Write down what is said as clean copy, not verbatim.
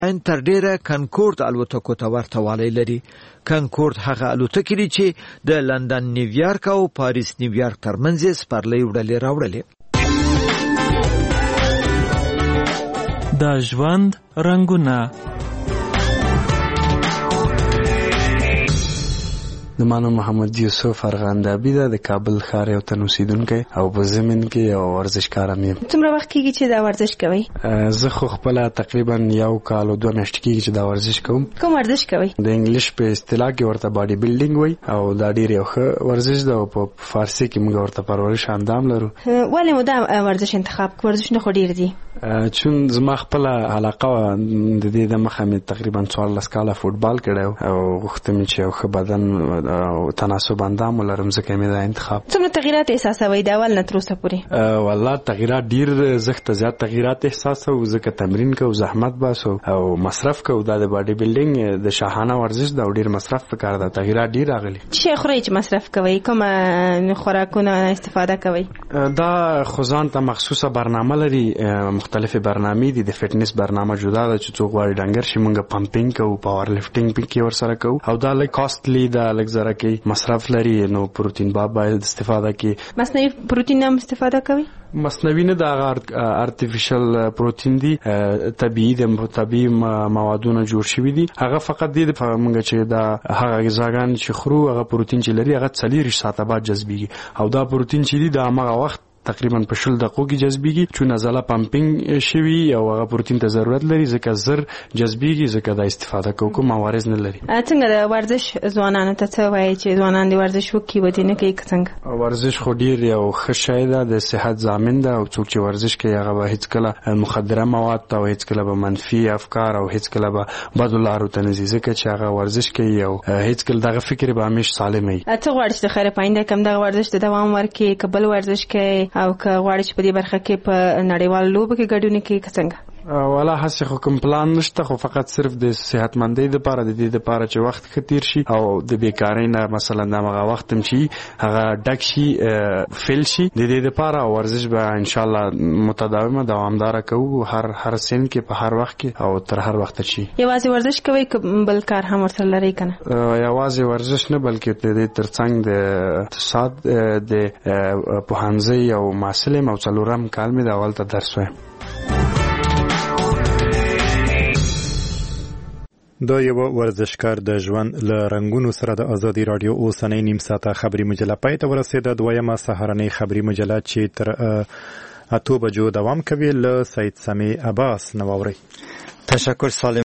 ان تر ډیره کنکورد الوتکو ته ورته والی لري. کنکورد هغه الوتکې دي چې د لندن نیویارک او پاریس نیویارک ترمنځ سپرلۍ وړلې راوړلې. د ژوند رنګونه. د مانو محمد یوسف ارغندابي د کابل ښار یو تن اوسیدونکی او په زمین کې یو ورزشکار یم. څومره وخت کېږي چې دا ورزش کوئ؟ زه خو خپله تقریبا 1 کال او 2 میاشتې کېږي چې دا ورزش کوم. کوم ورزش کوئ؟ د انګلیش په اصطلاح کې ورته باډي بیلډینګ وایي او دا ډېر یو ښه ورزش ده او په فارسي کې موږ ورته پرورش اندام لرو. ولې مو دا ورزش انتخاب کړ؟ ورزشونه خو ډېر دي. چون زما خپله علاقه وه د دې د مخه مې تقریبا 14 کاله فوټبال کړی او غوښته مې چې یو ښه بدن او تناسب اندام ولرم، ځکه مې دا انتخاب. څومره تغیرات احساسوئ د اول نه تر اوسه پورې؟ والله تغیرات ډېر زښته زیات تغیرات احساسوو، ځکه تمرین کوو، زحمت باسو او مصرف کوو. دا د باډي بیلډینګ د شاهانه ورزش ده او ډېر مصرف پکار ده. تغیرات ډېر راغلي. څه شی خورئ چې مصرف کوئ؟ کومه خوراکونه استفاده کوئ؟ دا خو ځان ته مخصوصه برنامه لري، مختلفې برنامې دي. د فټنس برنامه جدا ده چې څوک غواړي ډنګر شي، موږ پمپینګ کوو، پاور لفټینګ کې ورسره کوو او دا لږ کاستلی ده، لږ زره کې مصرف لري. نو پروتین باید استفاده کې. مصنوعي پروتین هم استفاده کوي؟ مصنوعي نه، دا ارتفیشل پروتین دي، طبیعي موادونه جوړ شوي دي. هغه فقط دې موږ چې دا هغه غذاګان چې خورو هغه پروتین چې لري هغه 40 ساعته بعد جذبېږي او دا پروتین چې دي دا هغه وخت تقریبا په 10 دقیقو کې جذبېږي، چون ازاله پمپینګ شوي او هغه پروتین ته ضرورت لري، ځکه زر جذبېږي، ځکه دا استفاده کوو، کوم عوارض نه لري. څنګه د ورزش ځوانانو ته څه وایي چې ځوانان د ورزش وکړي ودې نه کوي؟ څنګه ورزش خو ډېر یو ښه شی ده، د صحت ضامن ده او څوک چې ورزش کوي هغه به هیڅکله مخدره مواد ته او هیڅکله به منفي افکار او هیڅکله به بدو لارو ته نه ځي، ځکه چې هغه ورزش کوي او هیڅکله دغه فکر به همیشه سالم وي. څه غواړئ چې د خیر په آینده کې دغه ورزش ته دوام ورکړي، که بل ورزش کوي او که غواړي چې په دې برخه کې په نړیوالو لوبو کې ګډون وکړي څنګه؟ والا هسې خو کوم پلان نشته، خو فقط صرف د صحتمندۍ دپاره، د دې دپاره چې وخت ښه تیر شي او د بیکارۍ نه مثلا دغه وخت هم چې هغه ډک شي، فیل شي. د دې دپاره ورزش به انشاءالله متداومه دوامداره کوو، هر سن کې په هر وخت کې او تر هر وخت شي. یوازې ورزش کوئ که بل کار هم ورسره لرئ که نه؟ یوازې ورزش نه، بلکې د دې ترڅنګ د اقتصاد د پوهنځۍ او محصل یم او 4م کال مې د اول ته درس وایم. دا یو ورزشکار د ژوند له رنګونو سره د ازادي رادیو اوسنۍ نیم ساعته خبري مجله پای ته ورسېده. دویمه سهارنۍ خبري مجله چې تر 8 بجو دوام کوي له سید سمیع عباس نو اورئ. تشکر سالم.